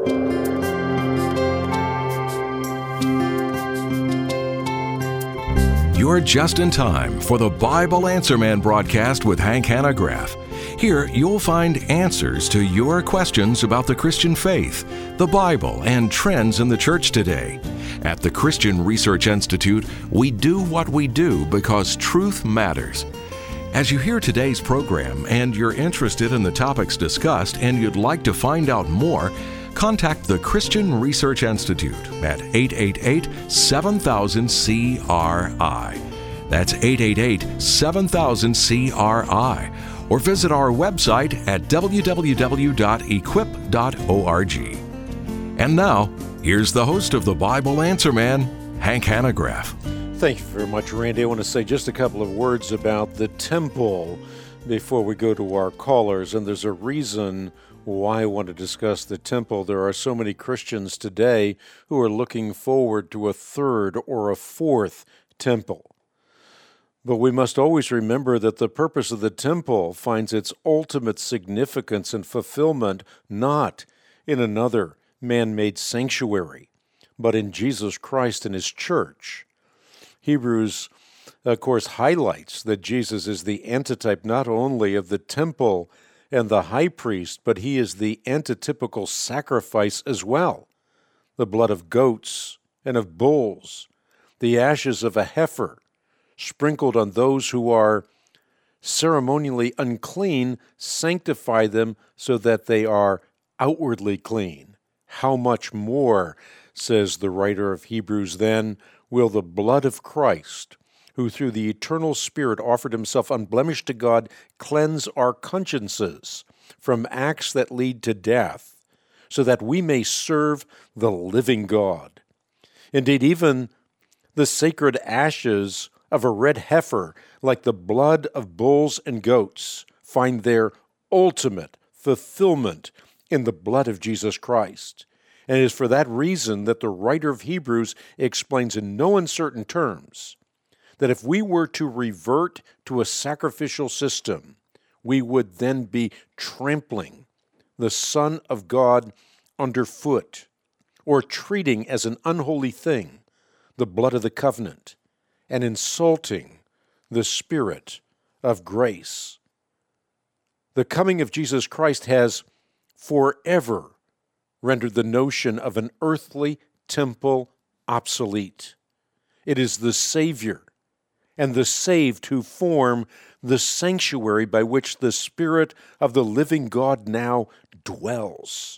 You're just in time for the Bible Answer Man broadcast with Hank Hanegraaff. Here, you'll find answers to your questions about the Christian faith, the Bible, and trends in the church today. At the Christian Research Institute, we do what we do because truth matters. As you hear today's program and you're interested in the topics discussed and you'd like to find out more, contact the Christian Research Institute at 888-7000-CRI. That's 888-7000-CRI. Or visit our website at www.equip.org. And now, here's the host of the Bible Answer Man, Hank Hanegraaff. Thank you very much, Randy. I want to say just a couple of words about the temple before we go to our callers. And there's a reason why I want to discuss the temple. There are so many Christians today who are looking forward to a third or a fourth temple. But we must always remember that the purpose of the temple finds its ultimate significance and fulfillment not in another man-made sanctuary, but in Jesus Christ and His church. Hebrews, of course, highlights that Jesus is the antitype not only of the temple and the high priest, but He is the antitypical sacrifice as well. The blood of goats and of bulls, the ashes of a heifer, sprinkled on those who are ceremonially unclean, sanctify them so that they are outwardly clean. How much more, says the writer of Hebrews, then will the blood of Christ, who through the eternal Spirit offered Himself unblemished to God, cleanse our consciences from acts that lead to death, so that we may serve the living God. Indeed, even the sacred ashes of a red heifer, like the blood of bulls and goats, find their ultimate fulfillment in the blood of Jesus Christ. And it is for that reason that the writer of Hebrews explains in no uncertain terms that if we were to revert to a sacrificial system, we would then be trampling the Son of God underfoot, or treating as an unholy thing the blood of the covenant, and insulting the Spirit of grace. The coming of Jesus Christ has forever rendered the notion of an earthly temple obsolete. It is the Savior and the saved who form the sanctuary by which the Spirit of the living God now dwells.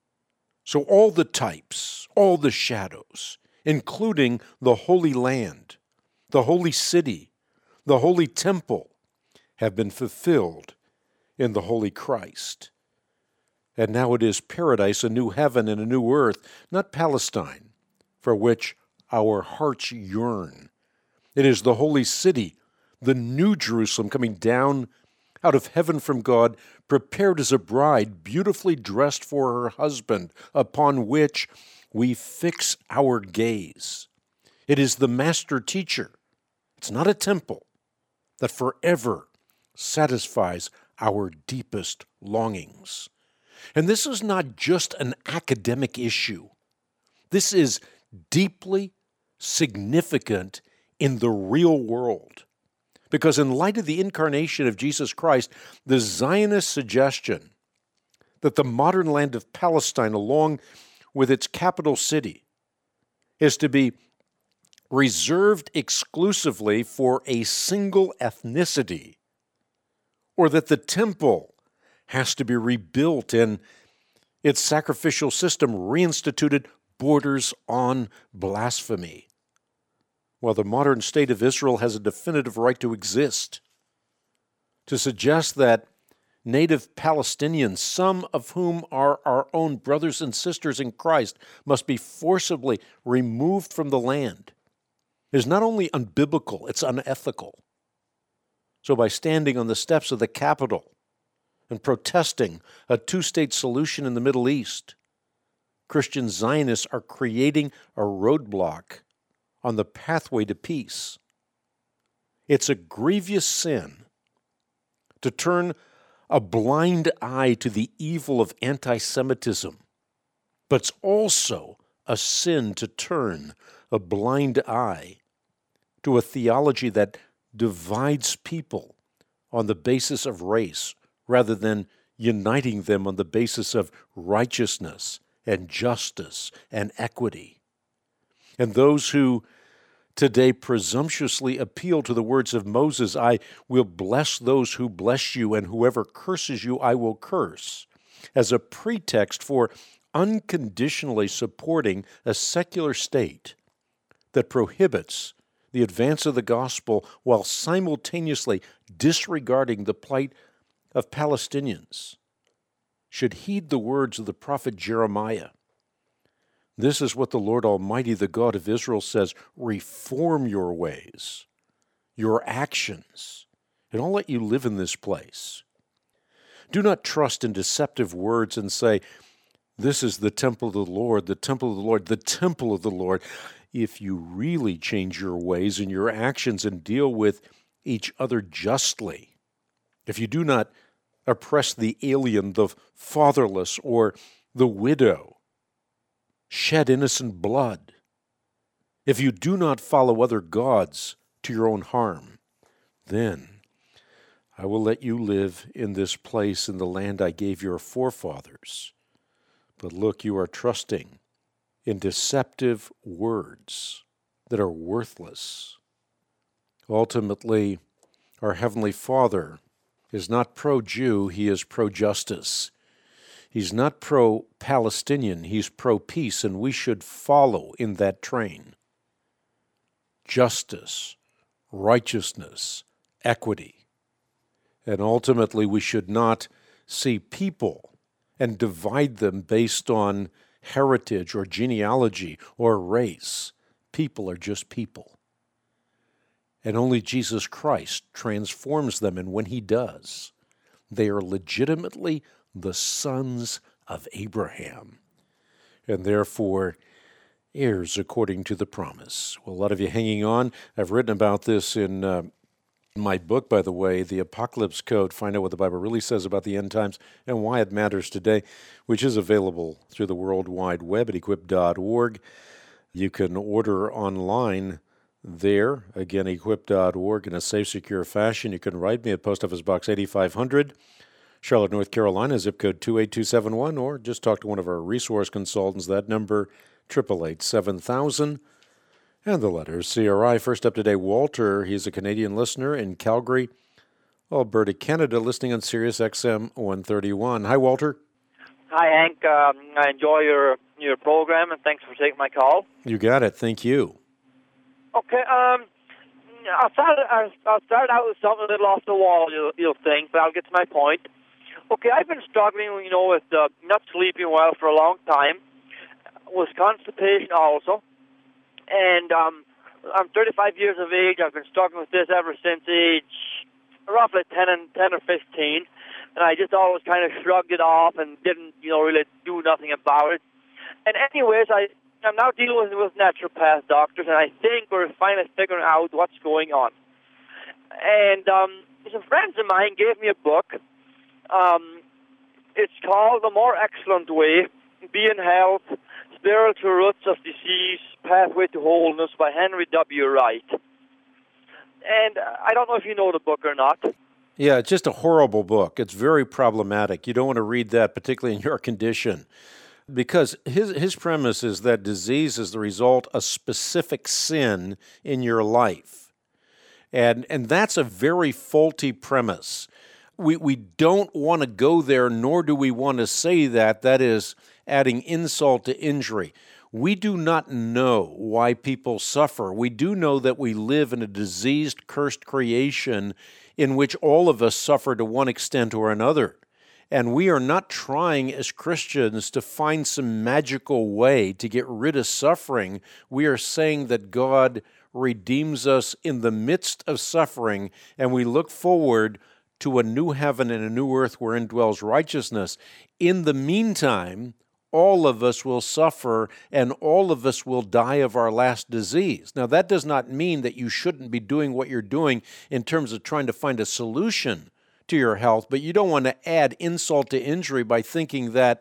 So all the types, all the shadows, including the Holy Land, the holy city, the holy temple, have been fulfilled in the Holy Christ. And now it is paradise, a new heaven and a new earth, not Palestine, for which our hearts yearn. It is the holy city, the new Jerusalem coming down out of heaven from God, prepared as a bride, beautifully dressed for her husband, upon which we fix our gaze. It is the master teacher. It's not a temple that forever satisfies our deepest longings. And this is not just an academic issue. This is deeply significant in the real world. Because in light of the incarnation of Jesus Christ, the Zionist suggestion that the modern land of Palestine, along with its capital city, is to be reserved exclusively for a single ethnicity, or that the temple has to be rebuilt and its sacrificial system reinstituted, borders on blasphemy. While the modern state of Israel has a definitive right to exist, to suggest that native Palestinians, some of whom are our own brothers and sisters in Christ, must be forcibly removed from the land is not only unbiblical, it's unethical. So by standing on the steps of the Capitol and protesting a two-state solution in the Middle East, Christian Zionists are creating a roadblock on the pathway to peace. It's a grievous sin to turn a blind eye to the evil of anti-Semitism but it's also a sin to turn a blind eye to a theology that divides people on the basis of race rather than uniting them on the basis of righteousness and justice and equity. And those who today presumptuously appeal to the words of Moses, I will bless those who bless you, and whoever curses you I will curse, as a pretext for unconditionally supporting a secular state that prohibits the advance of the gospel while simultaneously disregarding the plight of Palestinians, should heed the words of the prophet Jeremiah. This is what the Lord Almighty, the God of Israel, says: reform your ways, your actions, and I'll let you live in this place. Do not trust in deceptive words and say, this is the temple of the Lord, the temple of the Lord, the temple of the Lord. If you really change your ways and your actions and deal with each other justly, if you do not oppress the alien, the fatherless, or the widow, shed innocent blood, if you do not follow other gods to your own harm, then I will let you live in this place in the land I gave your forefathers. But look, you are trusting in deceptive words that are worthless. Ultimately, our Heavenly Father is not pro-Jew, He is pro-justice. He's not pro-Palestinian, He's pro-peace, and we should follow in that train. Justice, righteousness, equity. And ultimately, we should not see people and divide them based on heritage or genealogy or race. People are just people. And only Jesus Christ transforms them, and when He does, they are legitimately the sons of Abraham, and therefore heirs according to the promise. Well, a lot of you hanging on. I've written about this in my book, by the way, The Apocalypse Code, Find Out What the Bible Really Says About the End Times and Why It Matters Today, which is available through the World Wide Web at equip.org. You can order online there, again, equip.org, in a safe, secure fashion. You can write me at Post Office Box 8500, Charlotte, North Carolina, zip code 28271, or just talk to one of our resource consultants. That number, 888-7000. And the letter CRI. First up today, Walter. He's a Canadian listener in Calgary, Alberta, Canada, listening on Sirius XM 131. Hi, Walter. Hi, Hank. I enjoy your program, and thanks for taking my call. You got it. Thank you. Okay. I'll start out with something a little off the wall, you'll think, but I'll get to my point. Okay, I've been struggling, with not sleeping well for a long time, with constipation also. And I'm 35 years of age. I've been struggling with this ever since age roughly 10 or 15. And I just always kind of shrugged it off and didn't, really do nothing about it. And anyways, I'm now dealing with naturopath doctors, and I think we're finally figuring out what's going on. And some friends of mine gave me a book. It's called The More Excellent Way, Be in Health, Spiritual Roots of Disease, Pathway to Wholeness by Henry W. Wright. And I don't know if you know the book or not. Yeah, it's just a horrible book. It's very problematic. You don't want to read that, particularly in your condition, because his premise is that disease is the result of specific sin in your life. And that's a very faulty premise. We don't want to go there, nor do we want to say that. That is adding insult to injury. We do not know why people suffer. We do know that we live in a diseased, cursed creation in which all of us suffer to one extent or another. And we are not trying as Christians to find some magical way to get rid of suffering. We are saying that God redeems us in the midst of suffering, and we look forward to a new heaven and a new earth wherein dwells righteousness. In the meantime, all of us will suffer and all of us will die of our last disease. Now, that does not mean that you shouldn't be doing what you're doing in terms of trying to find a solution to your health, but you don't want to add insult to injury by thinking that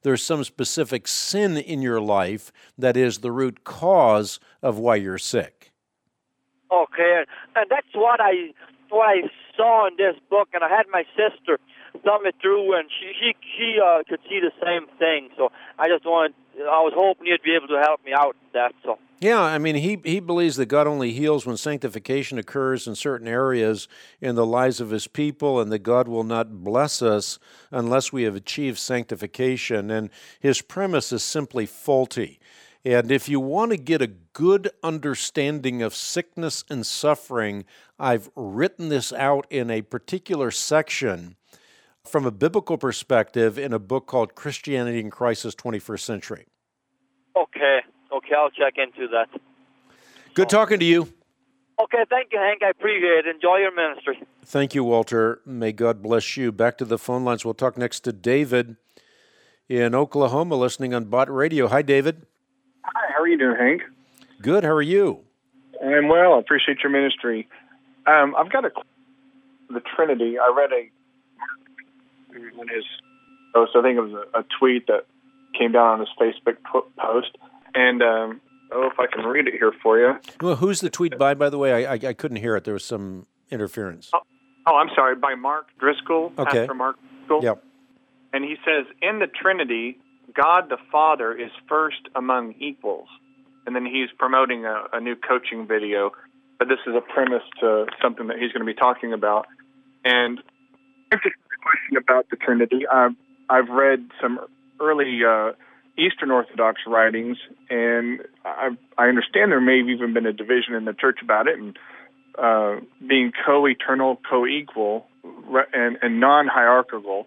there's some specific sin in your life that is the root cause of why you're sick. Okay, and that's what I saw in this book, and I had my sister thumb it through, and she could see the same thing. So I was hoping you'd be able to help me out with that. So. Yeah, I mean, he believes that God only heals when sanctification occurs in certain areas in the lives of his people, and that God will not bless us unless we have achieved sanctification. And his premise is simply faulty. And if you want to get a good understanding of sickness and suffering, I've written this out in a particular section from a biblical perspective in a book called Christianity in Crisis, 21st Century. Okay, I'll check into that. Good talking to you. Okay, thank you, Hank. I appreciate it. Enjoy your ministry. Thank you, Walter. May God bless you. Back to the phone lines. We'll talk next to David in Oklahoma, listening on Bott Radio. Hi, David. Hi, how are you doing, Hank? Good. How are you? I'm well. I appreciate your ministry. I've got the Trinity. I read in his post, I think it was a tweet that came down on his Facebook post, and if I can read it here for you. Well, who's the tweet by the way? I couldn't hear it. There was some interference. Oh, I'm sorry. By Mark Driscoll, okay. Pastor Mark Driscoll. Yep. And he says, in the Trinity, God the Father is first among equals. And then he's promoting a new coaching video, but this is a premise to something that he's going to be talking about. And I have just a question about the Trinity. I've read some early Eastern Orthodox writings, and I understand there may have even been a division in the church about it, and being co-eternal, co-equal, and non-hierarchical.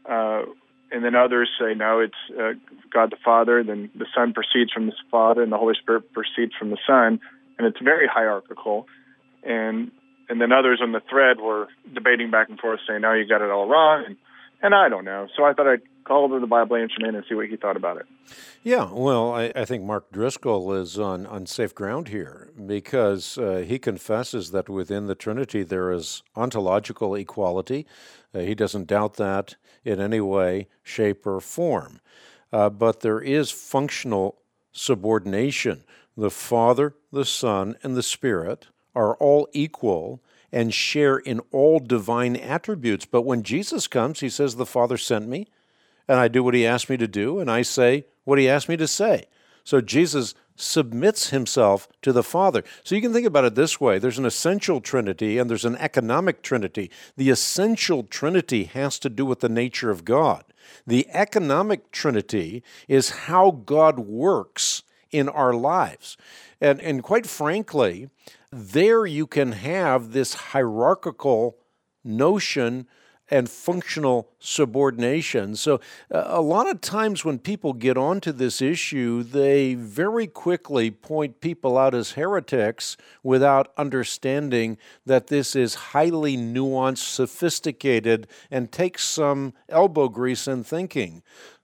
And then others say, no, it's God the Father, then the Son proceeds from the Father, and the Holy Spirit proceeds from the Son, and it's very hierarchical. And then others on the thread were debating back and forth, saying, no, you got it all wrong, and I don't know. So I thought I'd call over the Bible Answer Man and see what he thought about it. Yeah, well, I think Mark Driscoll is on safe ground here, because he confesses that within the Trinity there is ontological equality. He doesn't doubt that in any way, shape, or form. But there is functional subordination. The Father, the Son, and the Spirit are all equal and share in all divine attributes. But when Jesus comes, he says, the Father sent me, and I do what he asked me to do, and I say what he asked me to say. So Jesus submits himself to the Father. So you can think about it this way. There's an essential Trinity and there's an economic Trinity. The essential Trinity has to do with the nature of God. The economic Trinity is how God works in our lives. And quite frankly, there you can have this hierarchical notion and functional subordination. So a lot of times when people get onto this issue, they very quickly point people out as heretics without understanding that this is highly nuanced, sophisticated, and takes some elbow grease in thinking.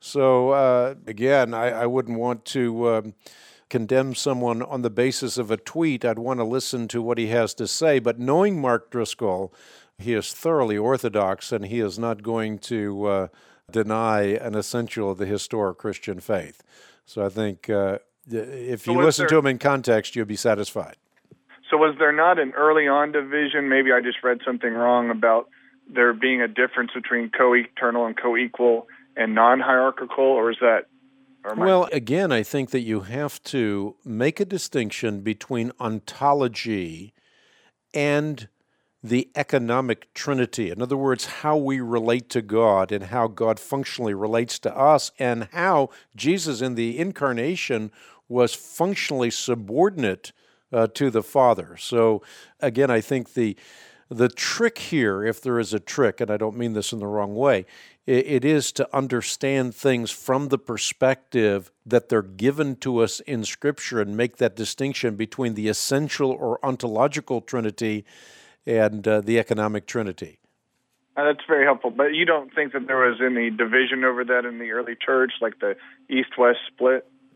So again, I wouldn't want to condemn someone on the basis of a tweet. I'd want to listen to what he has to say. But knowing Mark Driscoll, he is thoroughly orthodox, and he is not going to deny an essential of the historic Christian faith. So I think if you listen to him in context, you'll be satisfied. So was there not an early on division? Maybe I just read something wrong about there being a difference between co-eternal and co-equal and non-hierarchical, or is that... Well, again, I think that you have to make a distinction between ontology and the economic Trinity. In other words, how we relate to God and how God functionally relates to us, and how Jesus in the incarnation was functionally subordinate to the Father. So again, I think the trick here, if there is a trick, and I don't mean this in the wrong way, it is to understand things from the perspective that they're given to us in Scripture and make that distinction between the essential or ontological Trinity and the economic Trinity. That's very helpful. But you don't think that there was any division over that in the early church, like the East-West split?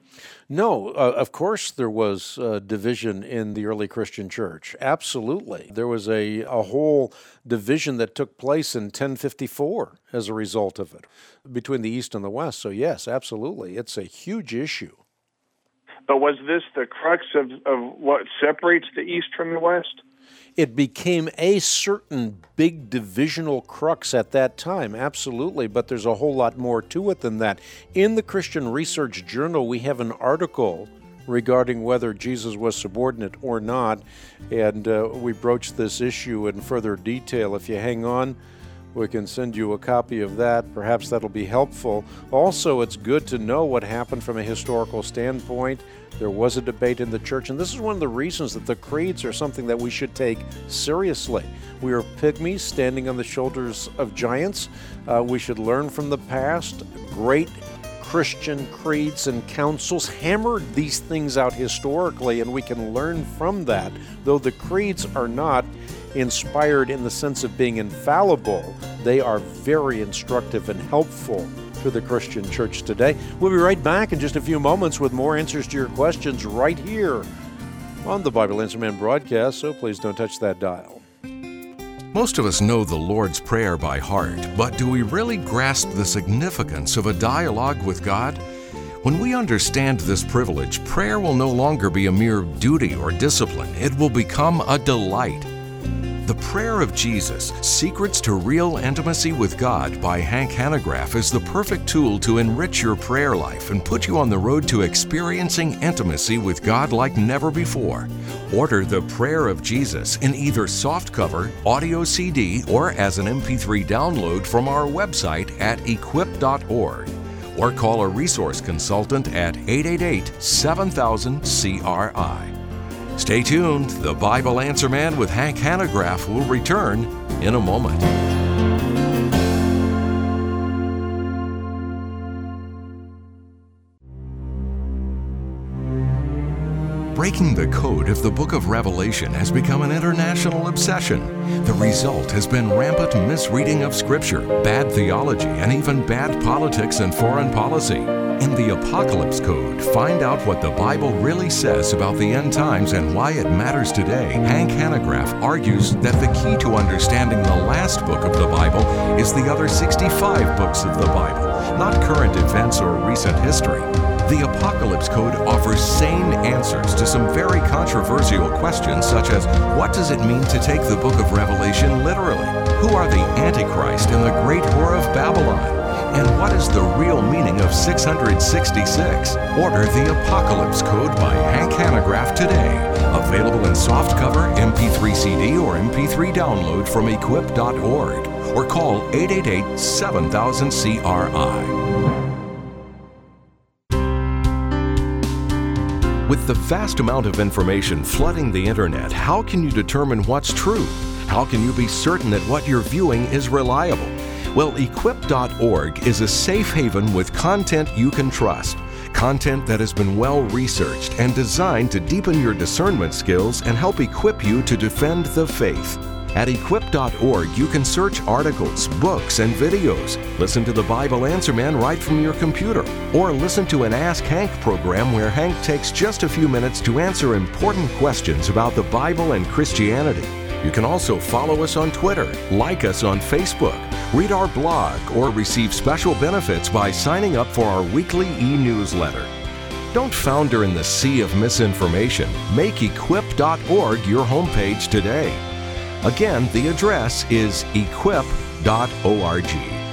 No, of course there was division in the early Christian church. Absolutely. There was a whole division that took place in 1054 as a result of it, between the East and the West. So yes, absolutely. It's a huge issue. But was this the crux of what separates the East from the West? It became a certain big divisional crux at that time, absolutely, but there's a whole lot more to it than that. In the Christian Research Journal, we have an article regarding whether Jesus was subordinate or not, and we broach this issue in further detail. If you hang on, we can send you a copy of that. Perhaps that'll be helpful. Also, it's good to know what happened from a historical standpoint. There was a debate in the church, and this is one of the reasons that the creeds are something that we should take seriously. We are pygmies standing on the shoulders of giants. We should learn from the past. Great Christian creeds and councils hammered these things out historically, and we can learn from that. Though the creeds are not inspired in the sense of being infallible, they are very instructive and helpful to the Christian church today. We'll be right back in just a few moments with more answers to your questions right here on the Bible Answer Man broadcast, so please don't touch that dial. Most of us know the Lord's Prayer by heart, but do we really grasp the significance of a dialogue with God? When we understand this privilege, prayer will no longer be a mere duty or discipline. It will become a delight. The Prayer of Jesus, Secrets to Real Intimacy with God by Hank Hanegraaff is the perfect tool to enrich your prayer life and put you on the road to experiencing intimacy with God like never before. Order the Prayer of Jesus in either softcover, audio CD, or as an MP3 download from our website at equip.org. Or call a resource consultant at 888-7000-CRI. Stay tuned. The Bible Answer Man with Hank Hanegraaff will return in a moment. Breaking the code of the book of Revelation has become an international obsession. The result has been rampant misreading of Scripture, bad theology, and even bad politics and foreign policy. In the Apocalypse Code, find out what the Bible really says about the end times and why it matters today. Hank Hanegraaff argues that the key to understanding the last book of the Bible is the other 65 books of the Bible, not current events or recent history. The Apocalypse Code offers sane answers to some very controversial questions, such as what does it mean to take the book of Revelation literally? Who are the Antichrist and the great whore of Babylon? And what is the real meaning of 666? Order the Apocalypse Code by Hank Hanegraaff today. Available in softcover, MP3 CD, or MP3 download from equip.org. Or call 888-7000-CRI. With the vast amount of information flooding the internet, how can you determine what's true? How can you be certain that what you're viewing is reliable? Well, equip.org is a safe haven with content you can trust. Content that has been well researched and designed to deepen your discernment skills and help equip you to defend the faith. At equip.org, you can search articles, books, and videos. Listen to the Bible Answer Man right from your computer. Or listen to an Ask Hank program where Hank takes just a few minutes to answer important questions about the Bible and Christianity. You can also follow us on Twitter, like us on Facebook, read our blog, or receive special benefits by signing up for our weekly e-newsletter. Don't founder in the sea of misinformation. Make equip.org your homepage today. Again, the address is equip.org.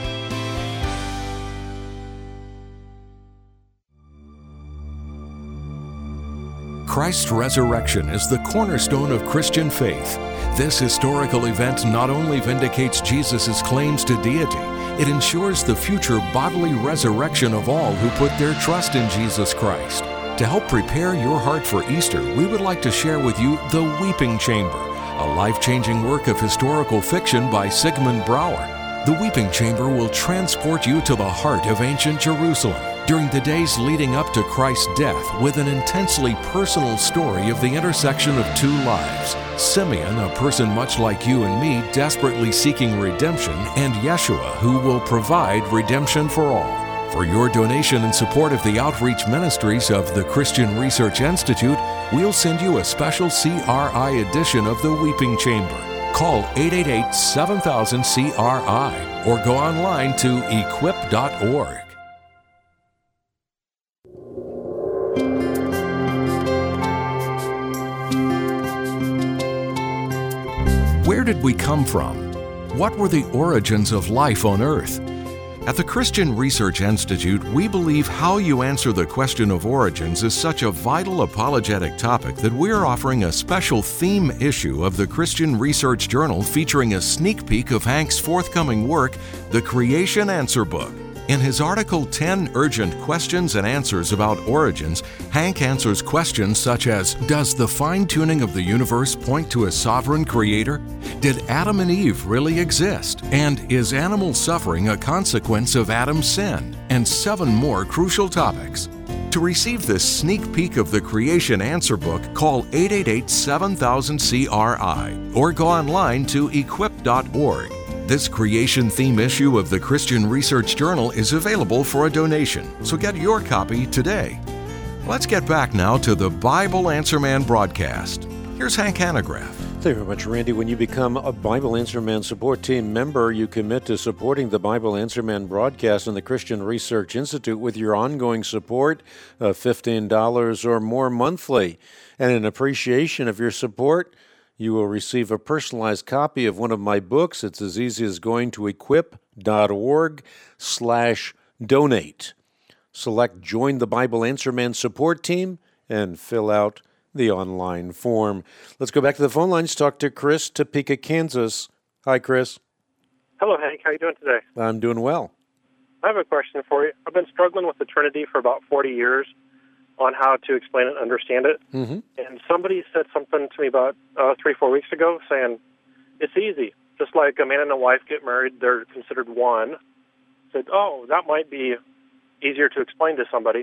Christ's resurrection is the cornerstone of Christian faith. This historical event not only vindicates Jesus' claims to deity, it ensures the future bodily resurrection of all who put their trust in Jesus Christ. To help prepare your heart for Easter, we would like to share with you The Weeping Chamber, a life-changing work of historical fiction by Sigmund Bauer. The Weeping Chamber will transport you to the heart of ancient Jerusalem during the days leading up to Christ's death with an intensely personal story of the intersection of two lives. Simeon, a person much like you and me, desperately seeking redemption, and Yeshua, who will provide redemption for all. For your donation in support of the outreach ministries of the Christian Research Institute, we'll send you a special CRI edition of The Weeping Chamber. Call 888-7000-CRI or go online to equip.org. Where did we come from? What were the origins of life on Earth? At the Christian Research Institute, we believe how you answer the question of origins is such a vital apologetic topic that we're offering a special theme issue of the Christian Research Journal featuring a sneak peek of Hank's forthcoming work, The Creation Answer Book. In his article, 10 Urgent Questions and Answers About Origins, Hank answers questions such as, does the fine-tuning of the universe point to a sovereign creator? Did Adam and Eve really exist? And is animal suffering a consequence of Adam's sin? And 7 more crucial topics. To receive this sneak peek of the Creation Answer Book, call 888-7000-CRI or go online to equip.org. This creation theme issue of the Christian Research Journal is available for a donation, so get your copy today. Let's get back now to the Bible Answer Man broadcast. Here's Hank Hanegraaff. Thank you very much, Randy. When you become a Bible Answer Man support team member, you commit to supporting the Bible Answer Man broadcast and the Christian Research Institute with your ongoing support of $15 or more monthly. And in appreciation of your support, you will receive a personalized copy of one of my books. It's as easy as going to equip.org/donate. Select Join the Bible Answer Man support team and fill out the online form. Let's go back to the phone lines. Talk to Chris, Topeka, Kansas. Hi, Chris. Hello, Hank. How are you doing today? I'm doing well. I have a question for you. I've been struggling with the Trinity for about 40 years on how to explain it and understand it. Mm-hmm. And somebody said something to me about 3-4 weeks ago saying, it's easy. Just like a man and a wife get married, they're considered one. Said, oh, that might be easier to explain to somebody.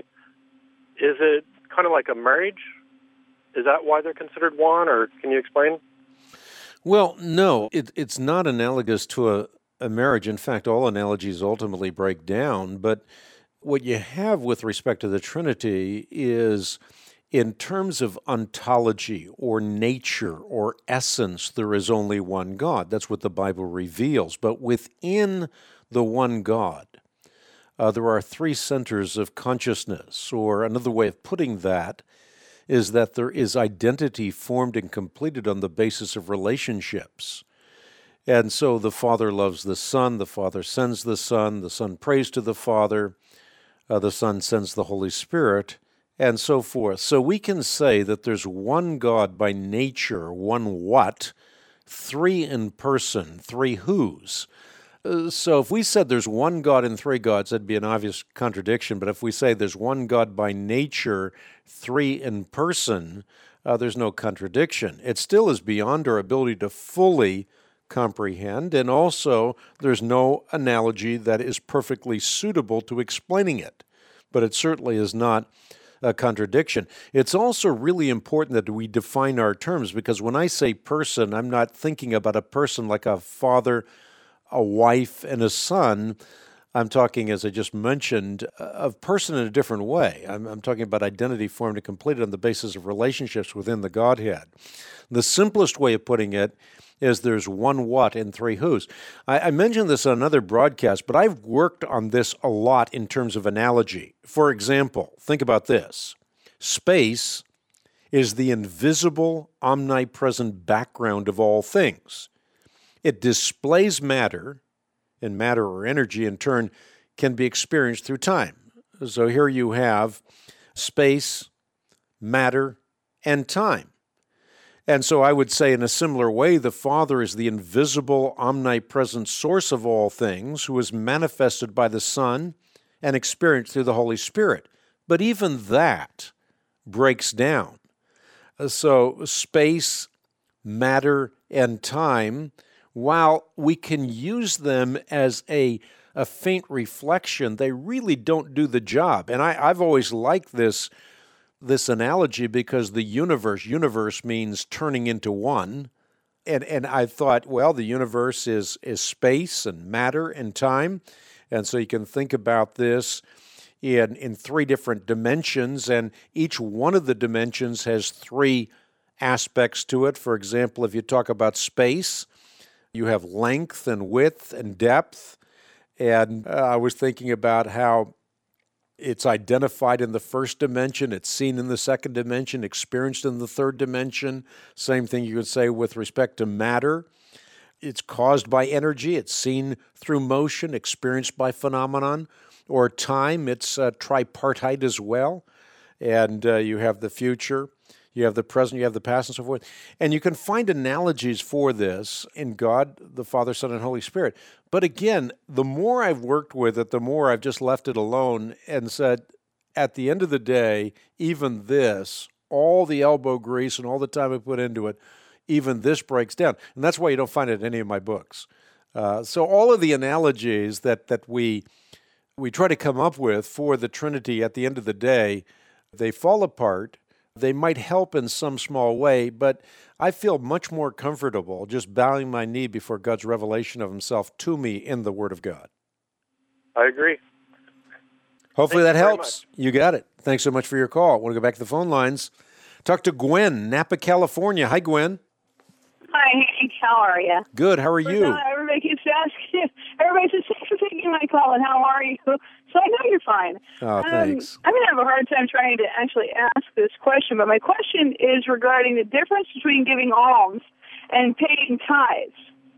Is it kind of like a marriage? Is that why they're considered one, or can you explain? Well, no, it's not analogous to a marriage. In fact, all analogies ultimately break down. But what you have with respect to the Trinity is, in terms of ontology or nature or essence, there is only one God. That's what the Bible reveals. But within the one God, there are 3 centers of consciousness, or another way of putting that is that there is identity formed and completed on the basis of relationships. And so the Father loves the Son sends the Son prays to the Father, the Son sends the Holy Spirit, and so forth. So we can say that there's one God by nature, one what, 3 in person, 3 whos. So if we said there's one God and 3 gods, that'd be an obvious contradiction. But if we say there's one God by nature, 3 in person, there's no contradiction. It still is beyond our ability to fully comprehend, and also there's no analogy that is perfectly suitable to explaining it. But it certainly is not a contradiction. It's also really important that we define our terms, because when I say person, I'm not thinking about a person like a father, a wife, and a son. I'm talking, as I just mentioned, of person in a different way. I'm talking about identity formed and completed on the basis of relationships within the Godhead. The simplest way of putting it is there's one what and 3 whos. I mentioned this on another broadcast, but I've worked on this a lot in terms of analogy. For example, think about this. Space is the invisible, omnipresent background of all things. It displays matter, and matter or energy in turn can be experienced through time. So here you have space, matter, and time. And so I would say in a similar way, the Father is the invisible, omnipresent source of all things who is manifested by the Son and experienced through the Holy Spirit. But even that breaks down. So space, matter, and time, while we can use them as a faint reflection, they really don't do the job. And I've always liked this analogy because the universe means turning into one. And I thought, well, the universe is space and matter and time. And so you can think about this in three different dimensions, and each one of the dimensions has three aspects to it. For example, if you talk about space, you have length and width and depth. And I was thinking about how it's identified in the first dimension, it's seen in the second dimension, experienced in the third dimension. Same thing you could say with respect to matter. It's caused by energy, it's seen through motion, experienced by phenomenon. Or time, it's tripartite as well. And you have the future, you have the present, you have the past, and so forth. And you can find analogies for this in God, the Father, Son, and Holy Spirit. But again, the more I've worked with it, the more I've just left it alone and said, at the end of the day, even this, all the elbow grease and all the time I put into it, even this breaks down. And that's why you don't find it in any of my books. So all of the analogies that we try to come up with for the Trinity at the end of the day, they fall apart. They might help in some small way, but I feel much more comfortable just bowing my knee before God's revelation of himself to me in the Word of God. I agree. Hopefully that helps. You got it. Thanks so much for your call. I want to go back to the phone lines. Talk to Gwen, Napa, California. Hi, Gwen. Hi, Hank. How are you? Good. How are you? Everybody keeps asking. Everybody says, thanks for taking my call, and how are you? So I know you're fine. Oh, thanks. I'm going to have a hard time trying to actually ask this question, but my question is regarding the difference between giving alms and paying tithes.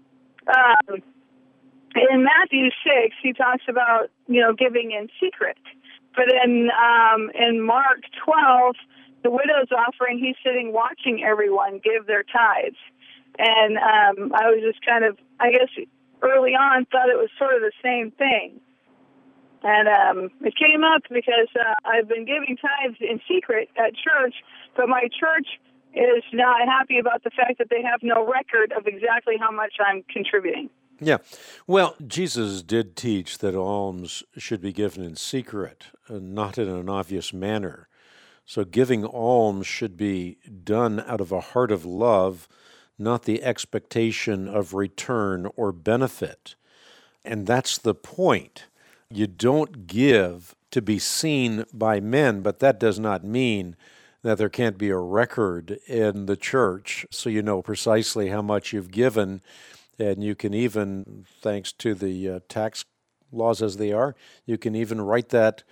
In Matthew 6, he talks about, giving in secret. But in Mark 12, the widow's offering, he's sitting watching everyone give their tithes. And I was just kind of, I guess, early on thought it was sort of the same thing. And it came up because I've been giving tithes in secret at church, but my church is not happy about the fact that they have no record of exactly how much I'm contributing. Yeah. Well, Jesus did teach that alms should be given in secret, not in an obvious manner. So giving alms should be done out of a heart of love, not the expectation of return or benefit. And that's the point. You don't give to be seen by men, but that does not mean that there can't be a record in the church so you know precisely how much you've given. And you can even, thanks to the tax laws as they are, you can even write that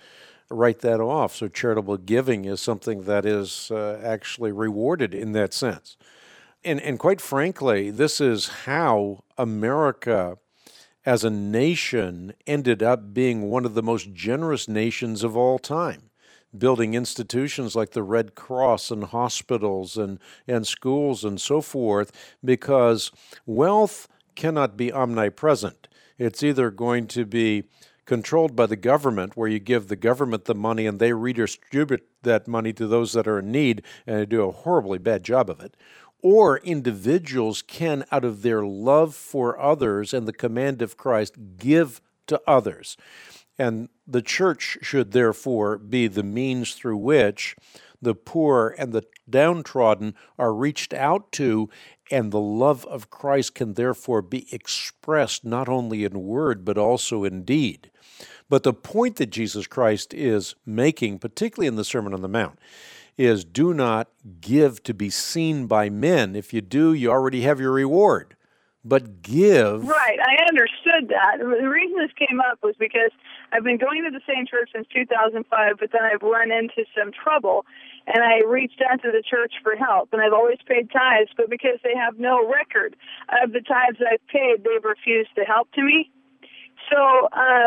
off. So charitable giving is something that is actually rewarded in that sense. And quite frankly, this is how America as a nation ended up being one of the most generous nations of all time, building institutions like the Red Cross and hospitals and schools and so forth, because wealth cannot be omnipresent. It's either going to be controlled by the government, where you give the government the money and they redistribute that money to those that are in need, and they do a horribly bad job of it. Or individuals can, out of their love for others and the command of Christ, give to others. And the church should therefore be the means through which the poor and the downtrodden are reached out to, and the love of Christ can therefore be expressed not only in word but also in deed. But the point that Jesus Christ is making, particularly in the Sermon on the Mount, is do not give to be seen by men. If you do, you already have your reward. But give. Right, I understood that. The reason this came up was because I've been going to the same church since 2005, but then I've run into some trouble, and I reached out to the church for help, and I've always paid tithes, but because they have no record of the tithes I've paid, they've refused to help to me. So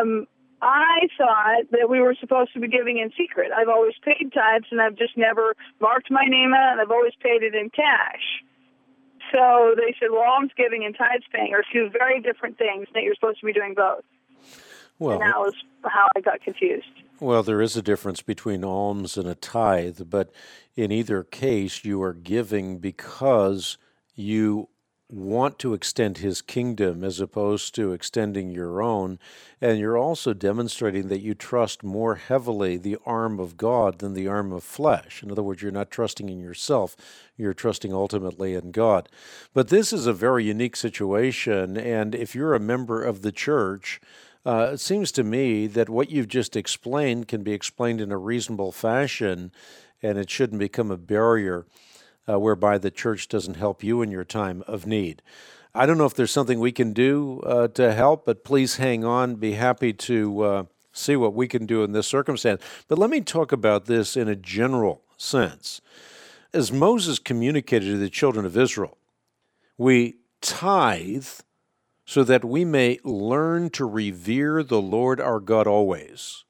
I thought that we were supposed to be giving in secret. I've always paid tithes, and I've just never marked my name out, and I've always paid it in cash. So they said, well, almsgiving and tithes paying are two very different things, that you're supposed to be doing both. Well, and that was how I got confused. Well, there is a difference between alms and a tithe, but in either case, you are giving because you want to extend his kingdom as opposed to extending your own, and you're also demonstrating that you trust more heavily the arm of God than the arm of flesh. In other words, you're not trusting in yourself, you're trusting ultimately in God. But this is a very unique situation, and if you're a member of the church, It seems to me that what you've just explained can be explained in a reasonable fashion, and it shouldn't become a barrier whereby the church doesn't help you in your time of need. I don't know if there's something we can do to help, but please hang on. Be happy to see what we can do in this circumstance. But let me talk about this in a general sense. As Moses communicated to the children of Israel, we tithe so that we may learn to revere the Lord our God always.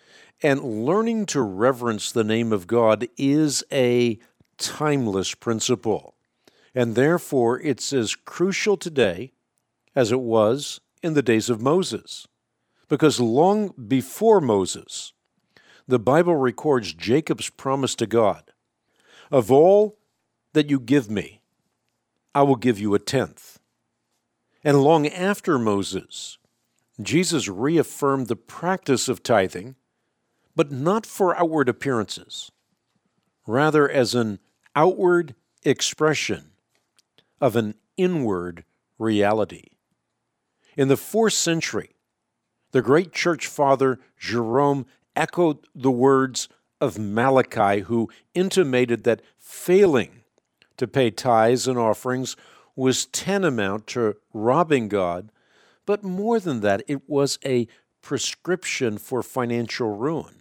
And learning to reverence the name of God is a timeless principle. And therefore, it's as crucial today as it was in the days of Moses. Because long before Moses, the Bible records Jacob's promise to God, "Of all that you give me, I will give you a tenth." And long after Moses, Jesus reaffirmed the practice of tithing, but not for outward appearances, rather as an outward expression of an inward reality. In the 4th century, the great church father Jerome echoed the words of Malachi, who intimated that failing to pay tithes and offerings was tantamount to robbing God, but more than that, it was a prescription for financial ruin.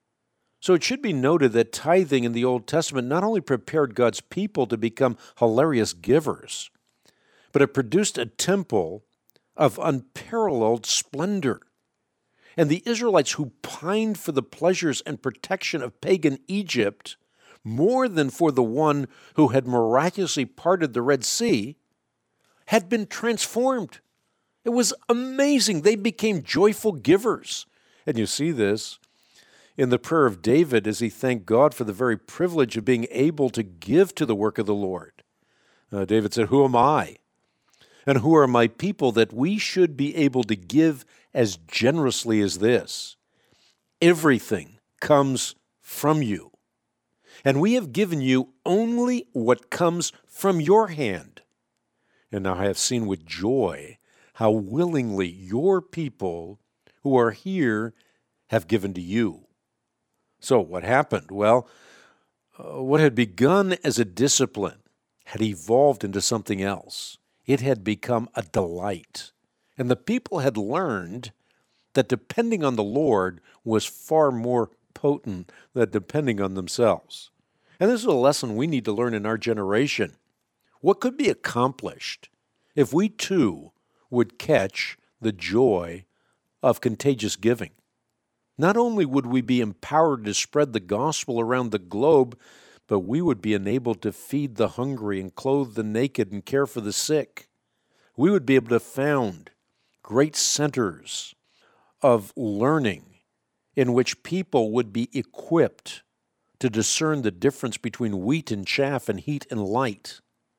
So it should be noted that tithing in the Old Testament not only prepared God's people to become hilarious givers, but it produced a temple of unparalleled splendor. And the Israelites who pined for the pleasures and protection of pagan Egypt more than for the one who had miraculously parted the Red Sea had been transformed. It was amazing. They became joyful givers. And you see this in the prayer of David as he thanked God for the very privilege of being able to give to the work of the Lord. David said, "Who am I? And who are my people that we should be able to give as generously as this? Everything comes from you, and we have given you only what comes from your hand. And now I have seen with joy how willingly your people who are here have given to you." So what happened? Well, what had begun as a discipline had evolved into something else. It had become a delight. And the people had learned that depending on the Lord was far more potent than depending on themselves. And this is a lesson we need to learn in our generation. What could be accomplished if we too would catch the joy of contagious giving? Not only would we be empowered to spread the gospel around the globe, but we would be enabled to feed the hungry and clothe the naked and care for the sick. We would be able to found great centers of learning in which people would be equipped to discern the difference between wheat and chaff and heat and light.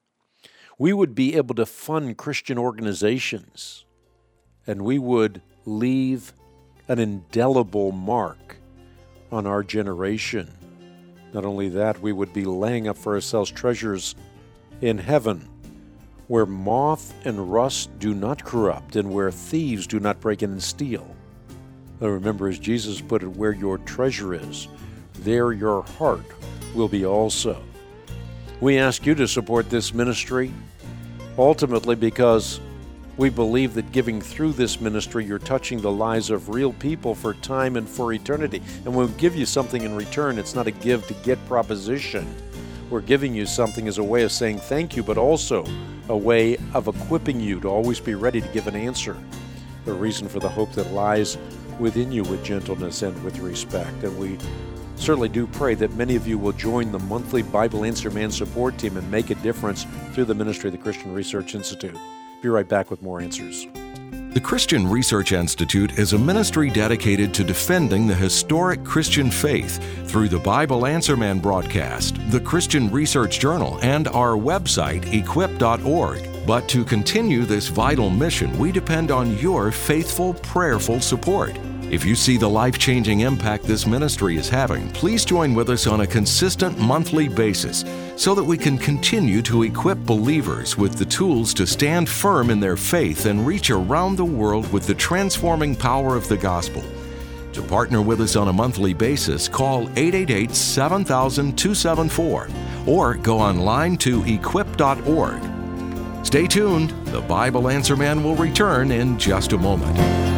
We would be able to fund Christian organizations, and we would leave an indelible mark on our generation. Not only that, we would be laying up for ourselves treasures in heaven, where moth and rust do not corrupt, and where thieves do not break in and steal. Now remember, as Jesus put it, where your treasure is, there your heart will be also. We ask you to support this ministry, ultimately because we believe that giving through this ministry, you're touching the lives of real people for time and for eternity. And when we give you something in return, it's not a give to get proposition. We're giving you something as a way of saying thank you, but also a way of equipping you to always be ready to give an answer. The reason for the hope that lies within you with gentleness and with respect. And we certainly do pray that many of you will join the monthly Bible Answer Man support team and make a difference through the ministry of the Christian Research Institute. Be right back with more answers. The Christian Research Institute is a ministry dedicated to defending the historic Christian faith through the Bible Answer Man broadcast, the Christian Research Journal, and our website, equip.org. But to continue this vital mission, we depend on your faithful, prayerful support. If you see the life-changing impact this ministry is having, please join with us on a consistent monthly basis. so that we can continue to equip believers with the tools to stand firm in their faith and reach around the world with the transforming power of the gospel. To partner with us on a monthly basis, call 888-7000-274 or go online to equip.org. Stay tuned. The Bible Answer Man will return in just a moment.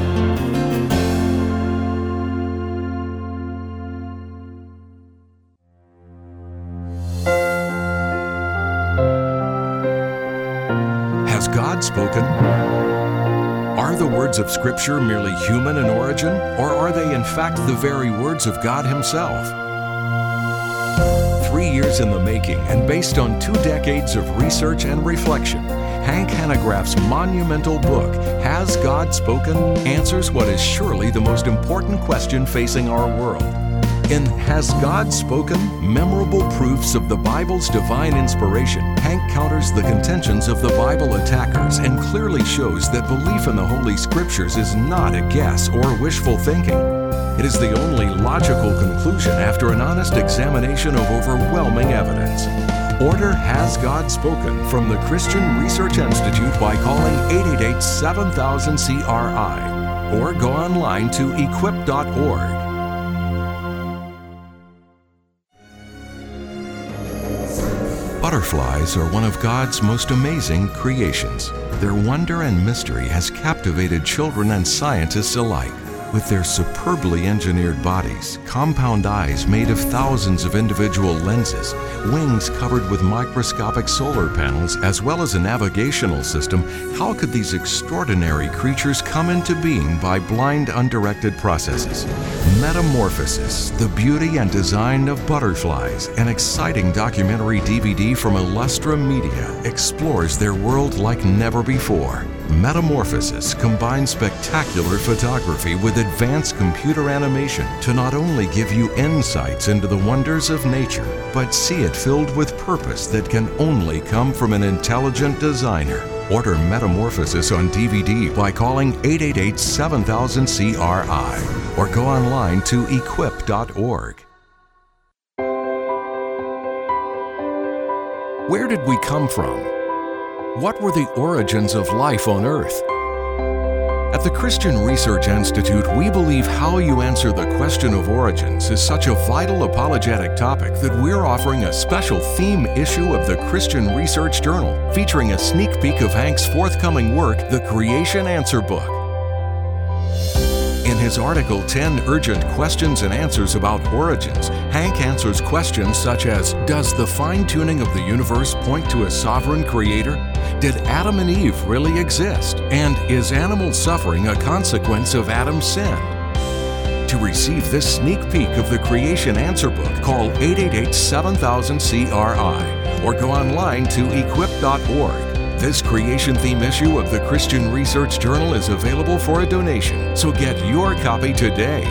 Has God spoken? Are the words of Scripture merely human in origin, or are they in fact the very words of God Himself? 3 years in the making and based on 2 decades of research and reflection, Hank Hanegraaff's monumental book, Has God Spoken?, answers what is surely the most important question facing our world. In Has God Spoken? Memorable Proofs of the Bible's Divine Inspiration, Hank counters the contentions of the Bible attackers and clearly shows that belief in the Holy Scriptures is not a guess or wishful thinking. It is the only logical conclusion after an honest examination of overwhelming evidence. Order Has God Spoken from the Christian Research Institute by calling 888-7000-CRI or go online to equip.org. Butterflies are one of God's most amazing creations. Their wonder and mystery has captivated children and scientists alike. With their superbly engineered bodies, compound eyes made of thousands of individual lenses, wings covered with microscopic solar panels, as well as a navigational system, how could these extraordinary creatures come into being by blind, undirected processes? Metamorphosis, the beauty and design of butterflies, an exciting documentary DVD from Illustra Media, explores their world like never before. Metamorphosis combines spectacular photography with advanced computer animation to not only give you insights into the wonders of nature, but see it filled with purpose that can only come from an intelligent designer. Order Metamorphosis on DVD by calling 888-7000-CRI or go online to equip.org. Where did we come from? What were the origins of life on Earth? At the Christian Research Institute, we believe how you answer the question of origins is such a vital apologetic topic that we're offering a special theme issue of the Christian Research Journal, featuring a sneak peek of Hank's forthcoming work, The Creation Answer Book. In his article, 10 Urgent Questions and Answers About Origins, Hank answers questions such as, does the fine-tuning of the universe point to a sovereign creator? Did Adam and Eve really exist? And is animal suffering a consequence of Adam's sin? To receive this sneak peek of the Creation Answer Book, call 888-7000-CRI or go online to equip.org. This creation theme issue of the Christian Research Journal is available for a donation, so get your copy today.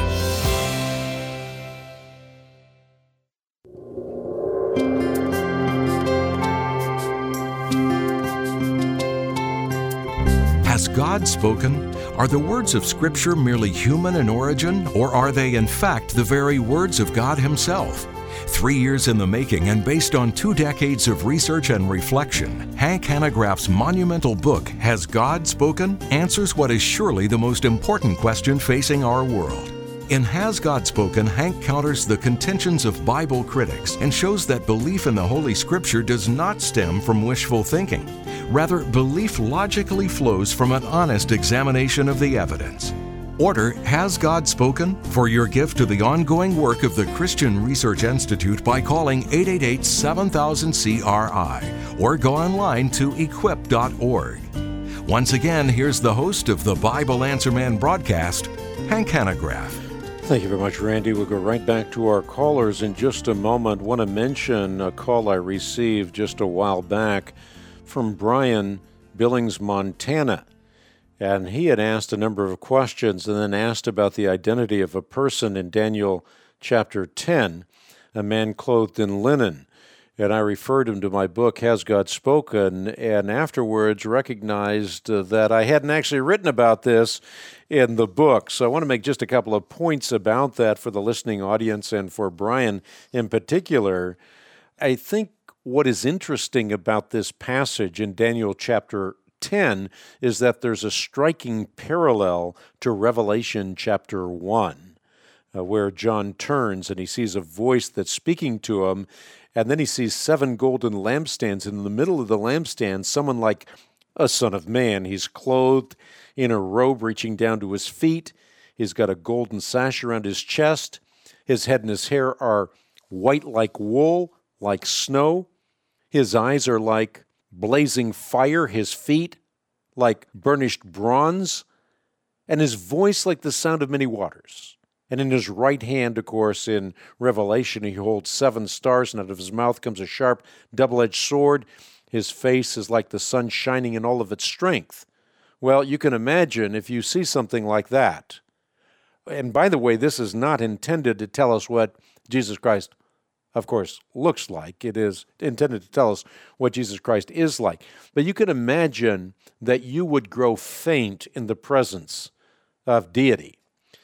Has God spoken? Are the words of Scripture merely human in origin, or are they in fact the very words of God Himself? 3 years in the making and based on 2 decades of research and reflection, Hank Hanegraaff's monumental book, Has God Spoken?, answers what is surely the most important question facing our world. In Has God Spoken?, Hank counters the contentions of Bible critics and shows that belief in the Holy Scripture does not stem from wishful thinking. Rather, belief logically flows from an honest examination of the evidence. Order Has God Spoken? For your gift to the ongoing work of the Christian Research Institute by calling 888-7000-CRI or go online to equip.org. Once again, here's the host of the Bible Answer Man broadcast, Hank Hanegraaff. Thank you very much, Randy. We'll go right back to our callers in just a moment. I want to mention a call I received just a while back from Brian, Billings, Montana. And he had asked a number of questions and then asked about the identity of a person in Daniel chapter 10, a man clothed in linen. And I referred him to my book, Has God Spoken? And afterwards recognized that I hadn't actually written about this in the book. So I want to make just a couple of points about that for the listening audience and for Brian in particular. I think what is interesting about this passage in Daniel chapter 10 is that there's a striking parallel to Revelation chapter 1, where John turns and he sees a voice that's speaking to him, and then he sees 7 golden lampstands, and in the middle of the lampstands, someone like a son of man. He's clothed in a robe reaching down to his feet. He's got a golden sash around his chest. His head and his hair are white like wool, like snow. His eyes are like blazing fire, his feet like burnished bronze, and his voice like the sound of many waters. And in his right hand, of course, in Revelation, he holds 7 stars, and out of his mouth comes a sharp, double-edged sword. His face is like the sun shining in all of its strength. Well, you can imagine if you see something like that. And by the way, this is not intended to tell us what Jesus Christ, of course, looks like. It is intended to tell us what Jesus Christ is like. But you can imagine that you would grow faint in the presence of deity.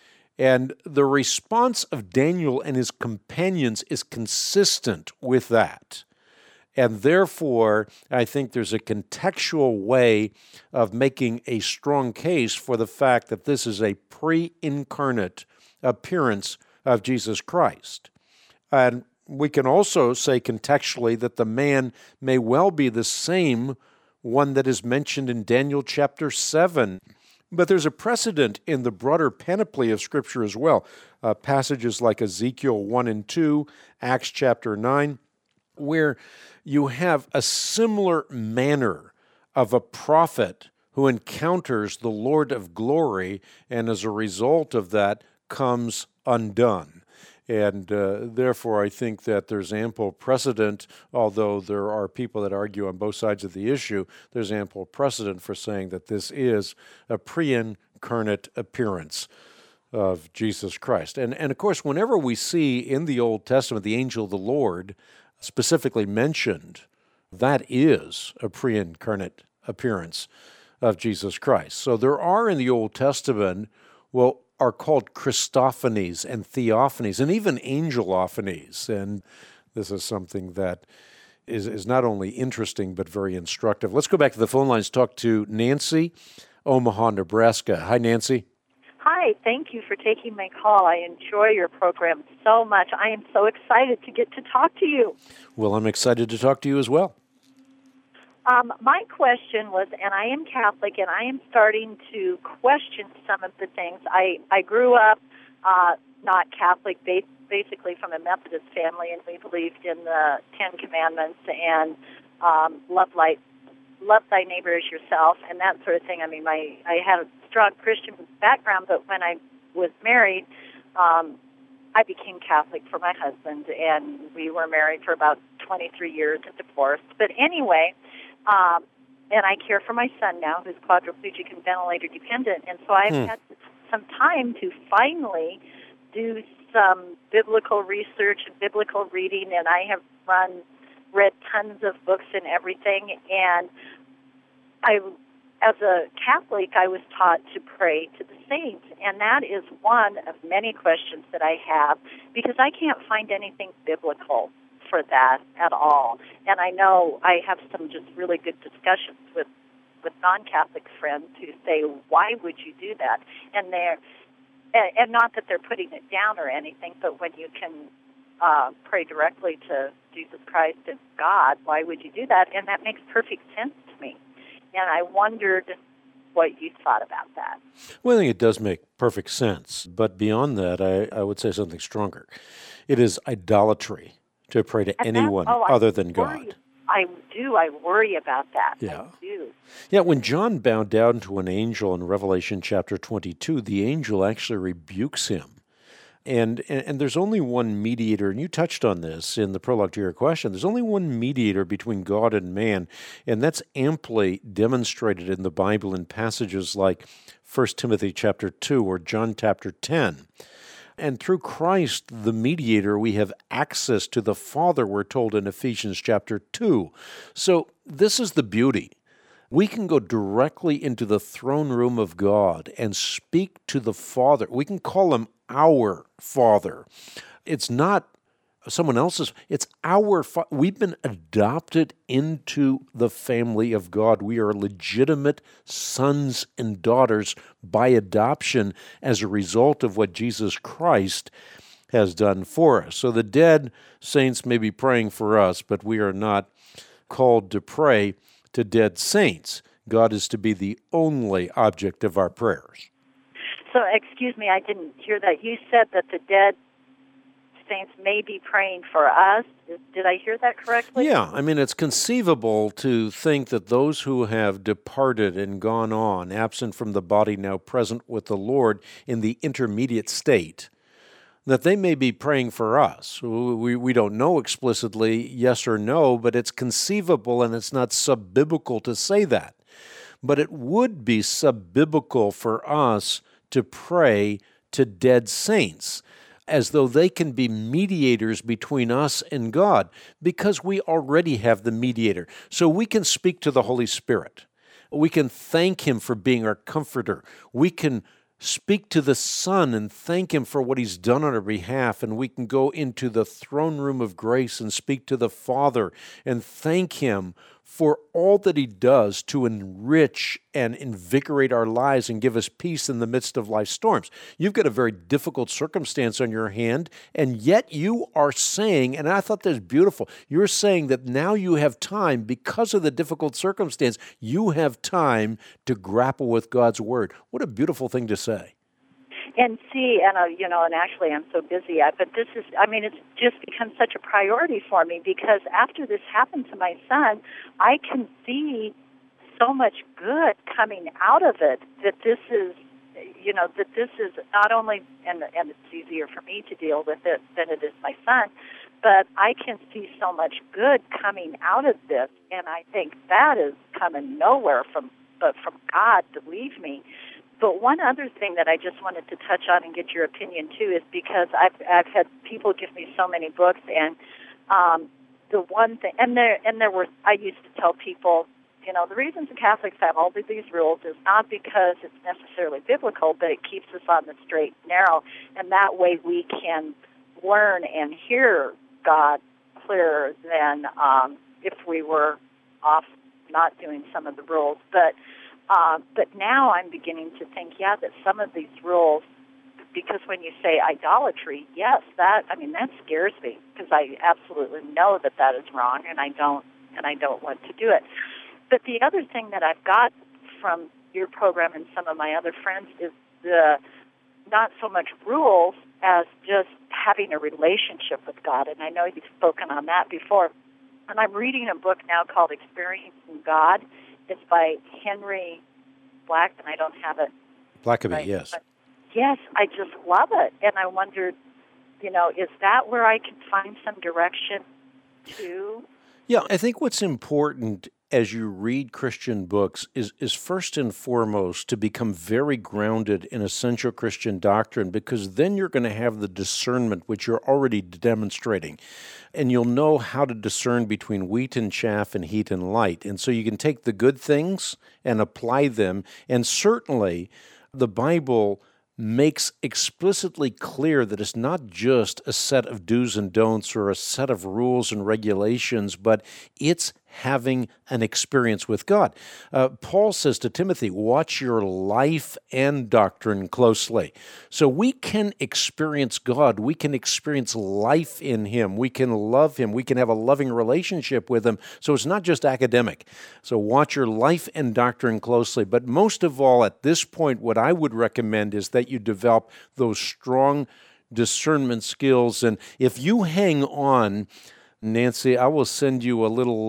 And the response of Daniel and his companions is consistent with that. And therefore, I think there's a contextual way of making a strong case for the fact that this is a pre-incarnate appearance of Jesus Christ. And we can also say contextually that the man may well be the same one that is mentioned in Daniel chapter 7. But there's a precedent in the broader panoply of Scripture as well. Passages like Ezekiel 1 and 2, Acts chapter 9, where you have a similar manner of a prophet who encounters the Lord of glory, and as a result of that comes undone. And therefore, I think that there's ample precedent, although there are people that argue on both sides of the issue, there's ample precedent for saying that this is a pre-incarnate appearance of Jesus Christ. And of course, whenever we see in the Old Testament the angel of the Lord specifically mentioned, that is a pre-incarnate appearance of Jesus Christ. So there are in the Old Testament, are called Christophanies and theophanies and even angelophanies. And this is something that is not only interesting but very instructive. Let's go back to the phone lines, talk to Nancy, Omaha, Nebraska. Hi, Nancy. Hi, thank you for taking my call. I enjoy your program so much. I am so excited to get to talk to you. Well, I'm excited to talk to you as well. My question was, and I am Catholic, and I am starting to question some of the things. I grew up not Catholic, basically from a Methodist family, and we believed in the 10 Commandments and love thy neighbor as yourself, and that sort of thing. I mean, I had a strong Christian background, but when I was married, I became Catholic for my husband, and we were married for about 23 years and divorced. But anyway, and I care for my son now, who's quadriplegic and ventilator dependent, and so I've had some time to finally do some biblical research and biblical reading, and I have read tons of books and everything, and as a Catholic, I was taught to pray to the saints, and that is one of many questions that I have, because I can't find anything biblical for that at all. And I know I have some just really good discussions with non-Catholic friends who say, why would you do that? And not that they're putting it down or anything, but when you can pray directly to Jesus Christ and God, why would you do that? And that makes perfect sense to me. And I wondered what you thought about that. Well, I think it does make perfect sense. But beyond that, I would say something stronger. It is idolatry to pray to anyone other than God. I do. I worry about that. Yeah. I do. Yeah, when John bowed down to an angel in Revelation chapter 22, the angel actually rebukes him. And there's only one mediator, and you touched on this in the prologue to your question. There's only one mediator between God and man, and that's amply demonstrated in the Bible in passages like 1 Timothy chapter 2 or John chapter 10. And through Christ, the mediator, we have access to the Father, we're told in Ephesians chapter 2. So this is the beauty. We can go directly into the throne room of God and speak to the Father. We can call him our Father. It's not someone else's. It's we've been adopted into the family of God. We are legitimate sons and daughters by adoption as a result of what Jesus Christ has done for us. So the dead saints may be praying for us, but we are not called to pray to dead saints. God is to be the only object of our prayers. So, excuse me, I didn't hear that. You said that the dead saints may be praying for us. Did I hear that correctly? Yeah, I mean, it's conceivable to think that those who have departed and gone on, absent from the body, now present with the Lord in the intermediate state, that they may be praying for us. We don't know explicitly yes or no, but it's conceivable, and it's not sub-biblical to say that. But it would be sub-biblical for us to pray to dead saints, as though they can be mediators between us and God, because we already have the mediator. So we can speak to the Holy Spirit. We can thank Him for being our comforter. We can speak to the Son and thank Him for what He's done on our behalf, and we can go into the throne room of grace and speak to the Father and thank Him for all that He does to enrich and invigorate our lives and give us peace in the midst of life's storms. You've got a very difficult circumstance on your hand, and yet you are saying, and I thought that's beautiful, you're saying that now you have time, because of the difficult circumstance, you have time to grapple with God's Word. What a beautiful thing to say. And see, and actually I'm so busy, but it's just become such a priority for me, because after this happened to my son, I can see so much good coming out of it, that this is not only, and it's easier for me to deal with it than it is my son, but I can see so much good coming out of this, and I think that is coming nowhere but from God to leave me. But one other thing that I just wanted to touch on and get your opinion too is because I've had people give me so many books, and the one thing, I used to tell people, the reasons the Catholics have all of these rules is not because it's necessarily biblical, but it keeps us on the straight and narrow, and that way we can learn and hear God clearer than if we were off not doing some of the rules. But now I'm beginning to think, that some of these rules, because when you say idolatry, yes, that scares me, because I absolutely know that is wrong, and I don't want to do it. But the other thing that I've got from your program and some of my other friends is the not so much rules as just having a relationship with God, and I know you've spoken on that before. And I'm reading a book now called Experiencing God. It's by Henry Black, and I don't have it. Blackaby, right, yes. Yes, I just love it. And I wondered, is that where I can find some direction too? Yeah, I think what's important as you read Christian books is first and foremost to become very grounded in essential Christian doctrine, because then you're going to have the discernment which you're already demonstrating. And you'll know how to discern between wheat and chaff and heat and light. And so you can take the good things and apply them. And certainly the Bible makes explicitly clear that it's not just a set of do's and don'ts or a set of rules and regulations, but it's having an experience with God. Paul says to Timothy, watch your life and doctrine closely. So we can experience God. We can experience life in Him. We can love Him. We can have a loving relationship with Him. So it's not just academic. So watch your life and doctrine closely. But most of all, at this point, what I would recommend is that you develop those strong discernment skills. And if you hang on, Nancy, I will send you a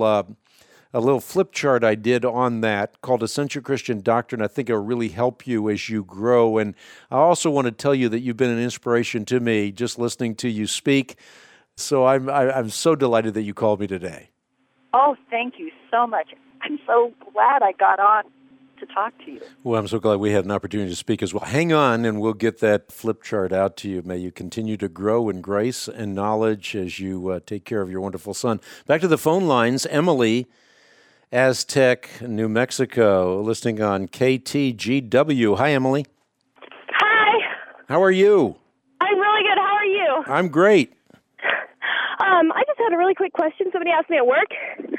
little flip chart I did on that called Essential Christian Doctrine. I think it'll really help you as you grow. And I also want to tell you that you've been an inspiration to me just listening to you speak. So I'm so delighted that you called me today. Oh, thank you so much. I'm so glad I got on to talk to you. Well, I'm so glad we had an opportunity to speak as well. Hang on, and we'll get that flip chart out to you. May you continue to grow in grace and knowledge as you take care of your wonderful son. Back to the phone lines. Emily, Aztec, New Mexico, listening on KTGW. Hi, Emily. Hi. How are you? I'm really good. How are you? I'm great. I just had a really quick question. Somebody asked me at work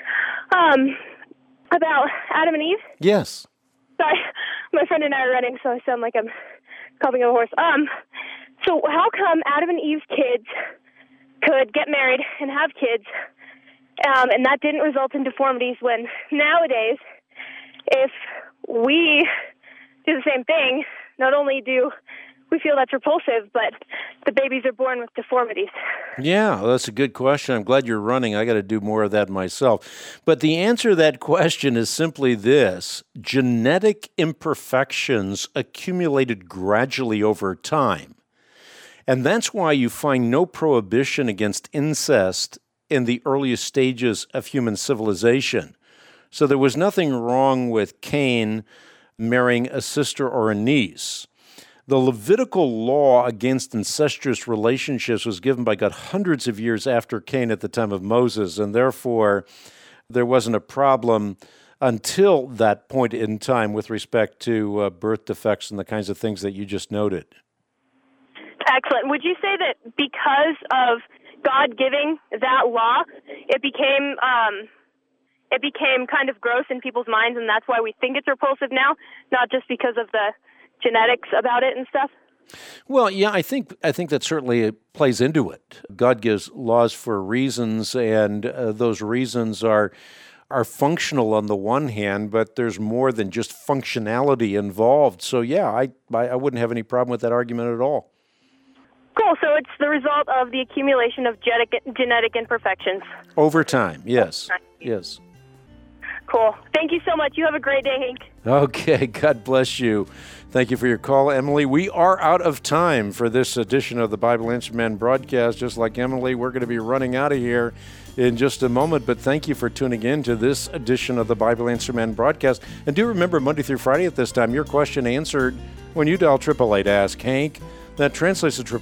about Adam and Eve. Yes. Sorry, my friend and I are running, so I sound like I'm coughing on a horse. So how come Adam and Eve's kids could get married and have kids, and that didn't result in deformities, when nowadays, if we do the same thing, not only do we feel that's repulsive, but the babies are born with deformities? Yeah, that's a good question. I'm glad you're running. I got to do more of that myself. But the answer to that question is simply this: genetic imperfections accumulated gradually over time. And that's why you find no prohibition against incest in the earliest stages of human civilization. So there was nothing wrong with Cain marrying a sister or a niece. The Levitical law against incestuous relationships was given by God hundreds of years after Cain at the time of Moses, and therefore there wasn't a problem until that point in time with respect to birth defects and the kinds of things that you just noted. Excellent. Would you say that because of God giving that law, it became kind of gross in people's minds, and that's why we think it's repulsive now, not just because of the genetics about it and stuff? Well, yeah, I think that certainly plays into it. God gives laws for reasons, and those reasons are functional on the one hand, but there's more than just functionality involved. So, yeah, I wouldn't have any problem with that argument at all. Cool. So it's the result of the accumulation of genetic imperfections. Over time, yes. Yes. Cool. Thank you so much. You have a great day, Hank. Okay, God bless you. Thank you for your call, Emily. We are out of time for this edition of the Bible Answer Man broadcast. Just like Emily, we're going to be running out of here in just a moment, but thank you for tuning in to this edition of the Bible Answer Man broadcast. And do remember, Monday through Friday at this time, your question answered when you dial 888 Ask Hank. That translates to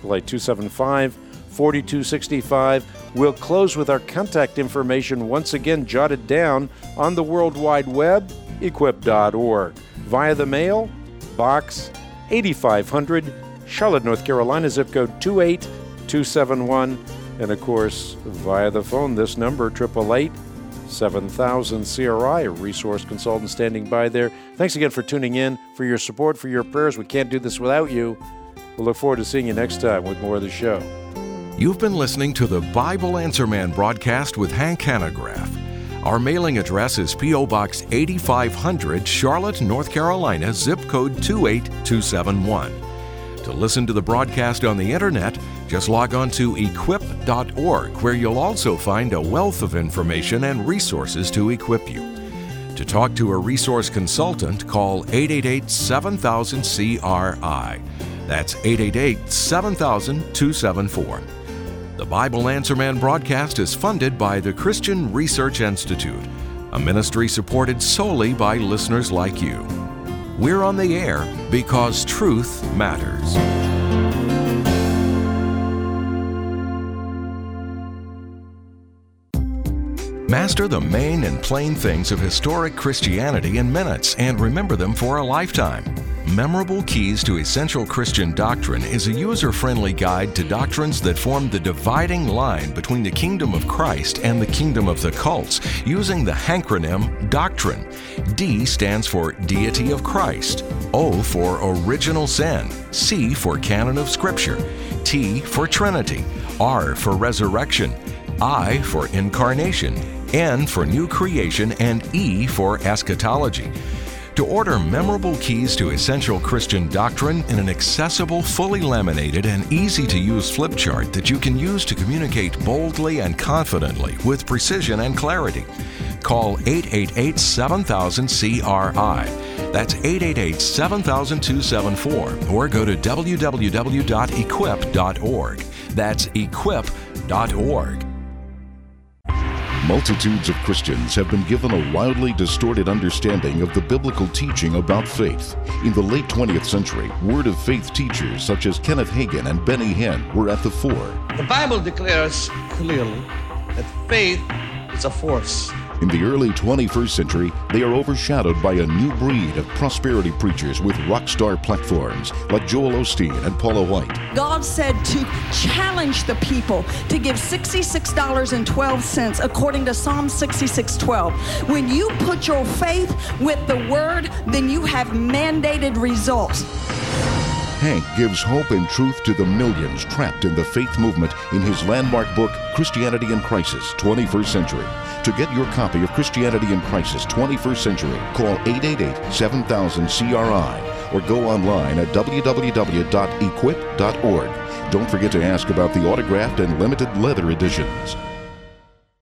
888-275-4265. We'll close with our contact information once again jotted down on the World Wide Web, equip.org. Via the mail, Box 8500, Charlotte, North Carolina, zip code 28271. And of course, via the phone, this number, 888-7000-CRI, a resource consultant standing by there. Thanks again for tuning in, for your support, for your prayers. We can't do this without you. We'll look forward to seeing you next time with more of the show. You've been listening to the Bible Answer Man broadcast with Hank Hanegraaff. Our mailing address is P.O. Box 8500, Charlotte, North Carolina, zip code 28271. To listen to the broadcast on the internet, just log on to equip.org, where you'll also find a wealth of information and resources to equip you. To talk to a resource consultant, call 888-7000-CRI. That's 888-7000-274. The Bible Answer Man broadcast is funded by the Christian Research Institute, a ministry supported solely by listeners like you. We're on the air because truth matters. Master the main and plain things of historic Christianity in minutes and remember them for a lifetime. Memorable Keys to Essential Christian Doctrine is a user-friendly guide to doctrines that form the dividing line between the kingdom of Christ and the kingdom of the cults, using the hancronym Doctrine. D stands for Deity of Christ, O for Original Sin, C for Canon of Scripture, T for Trinity, R for Resurrection, I for Incarnation, N for New Creation, and E for Eschatology. To order Memorable Keys to Essential Christian Doctrine in an accessible, fully laminated, and easy-to-use flip chart that you can use to communicate boldly and confidently with precision and clarity, call 888-7000-CRI. That's 888-7000-274, or go to www.equip.org. That's equip.org. Multitudes of Christians have been given a wildly distorted understanding of the biblical teaching about faith. In the late 20th century, Word of Faith teachers such as Kenneth Hagin and Benny Hinn were at the fore. The Bible declares clearly that faith is a force. In the early 21st century, they are overshadowed by a new breed of prosperity preachers with rock star platforms like Joel Osteen and Paula White. God said to challenge the people to give $66.12 according to Psalm 66:12. When you put your faith with the Word, then you have mandated results. Hank gives hope and truth to the millions trapped in the faith movement in his landmark book, Christianity in Crisis, 21st Century. To get your copy of Christianity in Crisis, 21st Century, call 888-7000-CRI or go online at www.equip.org. Don't forget to ask about the autographed and limited leather editions.